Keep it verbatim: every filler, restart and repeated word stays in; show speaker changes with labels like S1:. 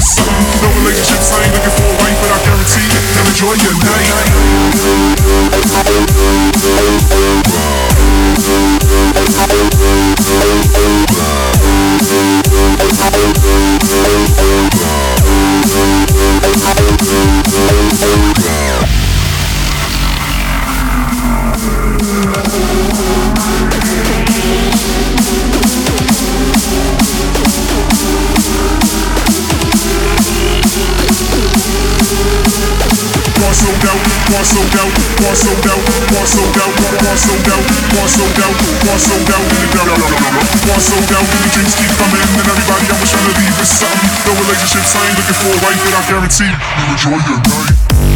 S1: something. No relationships, I ain't looking for a wife, but I guarantee you'll enjoy your night. Bar sold out, bar sold out, bar sold out, bar sold out, bar sold out, bar sold out, bar sold out, bar sold out, and the drinks keep coming, and everybody I'm trying to leave with something. No relationships, I ain't looking for a wife, but I guarantee you'll enjoy your night.